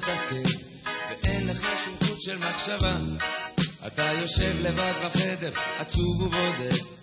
מתפקד ואין לך שום חוט של מחשבה. אתה יושב לבד בחדר, עצוב ובודד,